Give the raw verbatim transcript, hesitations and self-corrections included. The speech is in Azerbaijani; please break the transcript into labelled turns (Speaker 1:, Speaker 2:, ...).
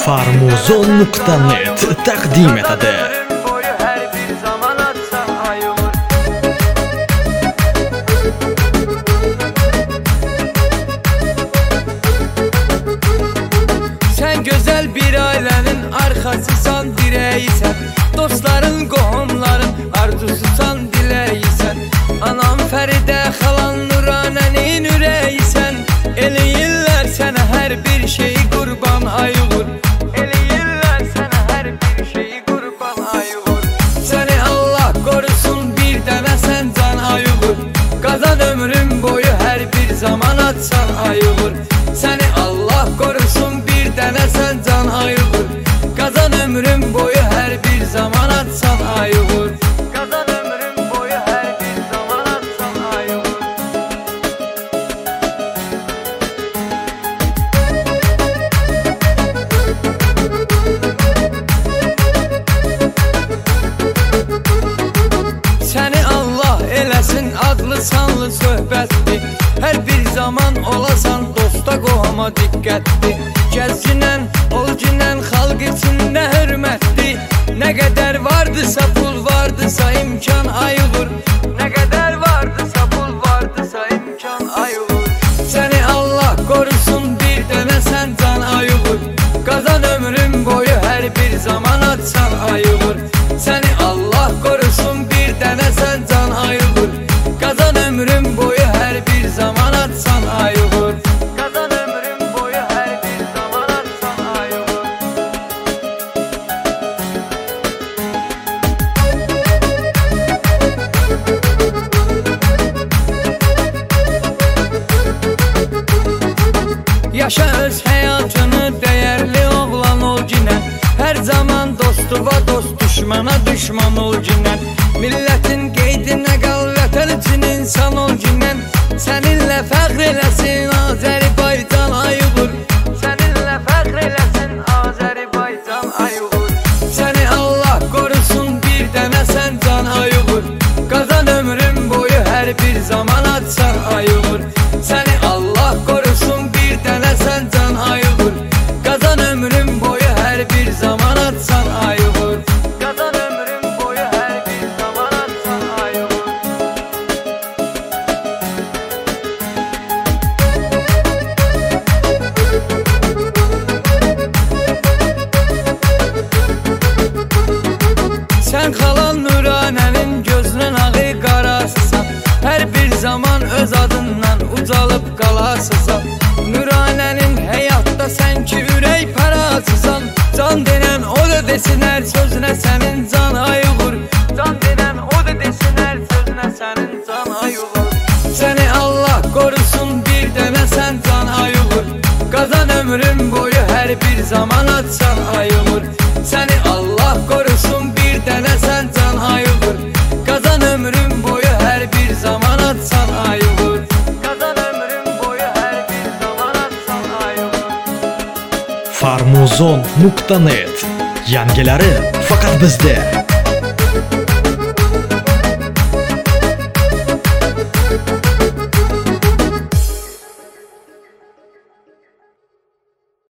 Speaker 1: Farmuzon nuqta net taqdim etadi.
Speaker 2: Sen güzel bir ailenin arkasısan, direğisən. Dostların, qohumların arzususan, dileğisən. Anam Fəridə, xalan Nuranənin ürəyisən. Eləyirlər sənə hər bir şeyi qurban ayğur. Eləyirlər sənə hər bir şeyi qurban ayğur. Səni Allah qorusun, bir dənə sən can ayğur. Qazan ömrün boyu hər bir zaman atsan ayğur. Səni Allah qorusun, bir dənə sən can ayğur. Qazan ömrün boyu hər bir zaman atsan ayğur. Qazan ömrün boyu hər bir zaman atsan ayğur. Səni Allah eləsin adlı sanlı söhbətdir. Hər bir zaman olasan dosta qohuma diqqətdir. Gəzginən, olginən xalq içində hörmətdir. Nə qədər vardısa pul vardısa imkan ayğur. Nə qədər vardısa pul vardısa imkan ayğur. Səni Allah qorusun, bir dənə sən can ayğur. Qazan ömrün boyu hər bir zaman atsan ayğur. Səni Allah qorusun, bir dənə sən can ayğur. Qazan ömrün boyu hər bir zaman atsan ayğur. Qazan ömrün boyu hər bir zaman atsan ayğur. Yaşa öz həyatını, dəyərli oğlan ol ginən. Hər zaman dostuva dost, düşmana düşman ol ginən. Millətin qeydinə qal, vətən üçün insan ol ginən. Səninlə fəxr eləsin Azərbaycan ayğur. Səninlə fəxr eləsin Azərbaycan ayğur. Səni Allah qorusun, bir dənə sən can ayğur. Qazan ömrün boyu hər bir zaman atsan ayğur. Səni Allah qorusun, bir dənə sən can ayğur. Qazan ömrün boyu hər bir zaman atsan ayğur. Qazan ömrün boyu hər bir zaman atsan ayğur. Sən xalan Nuranənin gözünün ağı qarasısan. Hər bir zaman öz adından ucalıb qalasısan. Nuranənin həyatda sən ki ürək parasısan. Can denən o da desin hər sözünə sənin can ayğur. Can denən o da desin hər sözünə sənin can ayğur. Səni Allah qorusun, bir dənə sən can ayğur. Qazan ömrün boyu hər bir zaman atsan ayğur. Səni Allah qorusun, bir dənə sən can ayğur. Qazan ömrün boyu hər bir zaman atsan ayğur. Qazan ömrün boyu hər bir zaman atsan ayğur.
Speaker 1: Farmuzon nuqta net yangileri faqat bizda.